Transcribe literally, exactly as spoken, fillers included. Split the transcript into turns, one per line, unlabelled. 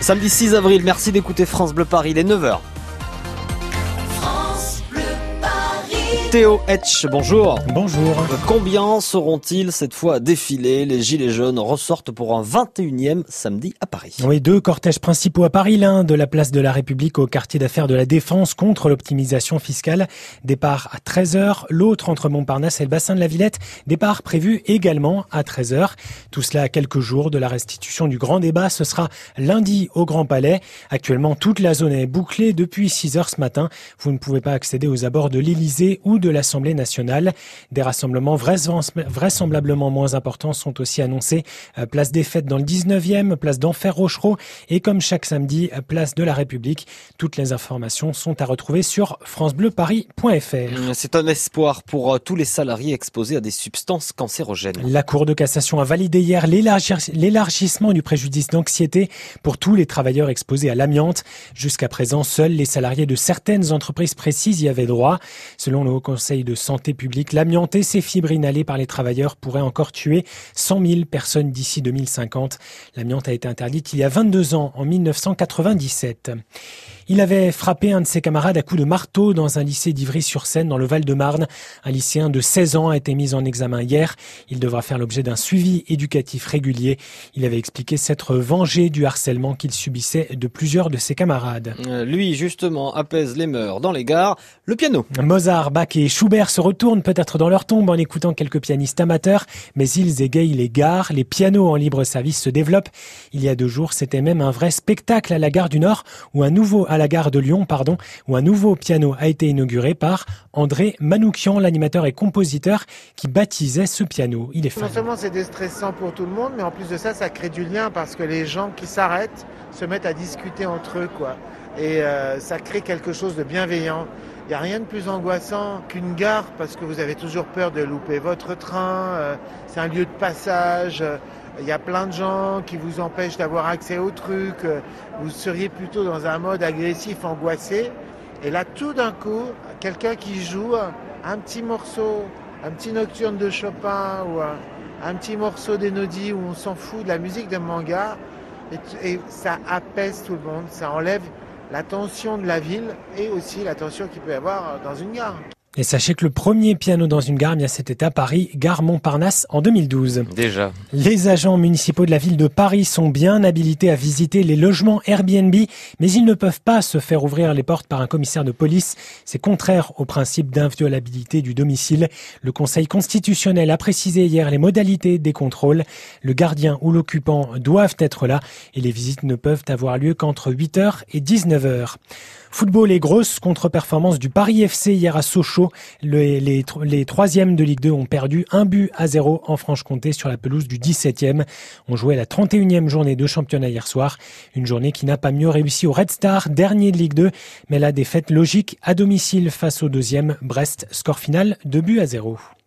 Samedi six avril, merci d'écouter France Bleu Paris, il est neuf heures. Théo Etch, bonjour.
Bonjour.
Combien seront-ils cette fois à défiler? Les Gilets jaunes ressortent pour un vingt et unième samedi à Paris.
Oui, deux cortèges principaux à Paris, l'un de la place de la République au quartier d'affaires de la Défense contre l'optimisation fiscale. Départ à treize heures, l'autre entre Montparnasse et le bassin de la Villette. Départ prévu également à treize heures. Tout cela à quelques jours de la restitution du grand débat. Ce sera lundi au Grand Palais. Actuellement, toute la zone est bouclée depuis six heures ce matin. Vous ne pouvez pas accéder aux abords de l'Élysée ou de l'Assemblée nationale. Des rassemblements vraisemblablement moins importants sont aussi annoncés. Place des Fêtes dans le dix-neuvième, place d'Enfer Rochereau et comme chaque samedi, place de la République. Toutes les informations sont à retrouver sur francebleuparis point f r.
C'est un espoir pour tous les salariés exposés à des substances cancérogènes.
La Cour de cassation a validé hier l'élargissement du préjudice d'anxiété pour tous les travailleurs exposés à l'amiante. Jusqu'à présent, seuls les salariés de certaines entreprises précises y avaient droit. Selon le Haut Conseil de santé publique, l'amiante et ses fibres inhalées par les travailleurs pourraient encore tuer cent mille personnes d'ici deux mille cinquante. L'amiante a été interdite il y a vingt-deux ans, en mille neuf cent quatre-vingt-dix-sept. Il avait frappé un de ses camarades à coups de marteau dans un lycée d'Ivry-sur-Seine, dans le Val-de-Marne. Un lycéen de seize ans a été mis en examen hier. Il devra faire l'objet d'un suivi éducatif régulier. Il avait expliqué s'être vengé du harcèlement qu'il subissait de plusieurs de ses camarades.
Euh, lui, justement, apaise les mœurs dans les gares. Le piano.
Mozart, Bach et Schubert se retournent peut-être dans leur tombe en écoutant quelques pianistes amateurs, mais ils égayent les gares. Les pianos en libre service se développent. Il y a deux jours, c'était même un vrai spectacle à la gare du Nord, où un nouveau à la gare de Lyon, pardon, où un nouveau piano a été inauguré par André Manoukian, l'animateur et compositeur qui baptisait ce piano. Il est fan.
Non seulement c'est déstressant pour tout le monde, mais en plus de ça, ça crée du lien parce que les gens qui s'arrêtent se mettent à discuter entre eux, quoi. Et euh, ça crée quelque chose de bienveillant. Il n'y a rien de plus angoissant qu'une gare parce que vous avez toujours peur de louper votre train. Euh, c'est un lieu de passage. Euh, il y a plein de gens qui vous empêchent d'avoir accès aux trucs. Euh, vous seriez plutôt dans un mode agressif, angoissé. Et là, tout d'un coup, quelqu'un qui joue un petit morceau, un petit nocturne de Chopin ou un, un petit morceau d'Enodi où on s'en fout de la musique de manga, et, et ça apaise tout le monde, ça enlève la tension de la ville et aussi la tension qu'il peut y avoir dans une gare.
Et sachez que le premier piano dans une gare, bien c'était à Paris, gare Montparnasse en deux mille douze.
Déjà.
Les agents municipaux de la ville de Paris sont bien habilités à visiter les logements Airbnb, mais ils ne peuvent pas se faire ouvrir les portes par un commissaire de police. C'est contraire au principe d'inviolabilité du domicile. Le Conseil constitutionnel a précisé hier les modalités des contrôles. Le gardien ou l'occupant doivent être là et les visites ne peuvent avoir lieu qu'entre huit heures et dix-neuf heures. Football et grosse contre-performance du Paris F C hier à Sochaux. Les, les, les troisièmes de Ligue deux ont perdu un but à zéro en Franche-Comté sur la pelouse du dix-septième. On jouait la trente et unième journée de championnat hier soir. Une journée qui n'a pas mieux réussi au Red Star, dernier de Ligue deux, mais la défaite logique à domicile face au deuxième Brest. Score final deux buts à zéro.